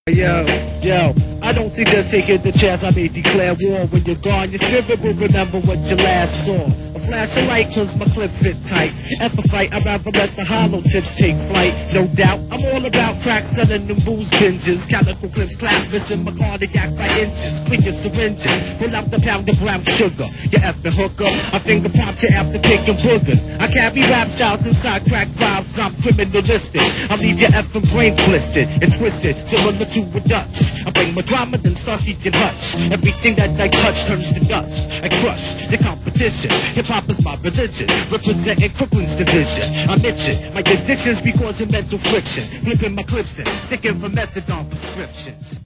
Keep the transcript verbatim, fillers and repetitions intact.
Yo, yo, I don't see just taking the chance. I may declare war when you're gone. Your spirit will remember what you last saw. A flash of light cause my clip fit tight. At the fight, I'd rather let the hollow tips take flight. No doubt, I'm all about crack selling them booze binges. Calico clips clap, missing my cardiac by inches. Clean your syringes, pull out the pound of brown sugar. You effing hooker, I finger pop you after picking boogers. I carry rap styles inside crack vibes, I'm criminalistic. I leave your effing brain blistered and twisted, similar to a Dutch. I bring my drama, then Starsky and Hutch. Everything that I touch turns to dust. I crush the competition. Hip-hop is my religion, representing Crooklyn's division. I'm itching, my addictions because of mental friction. Flipping my clips in, sticking for methadone prescriptions.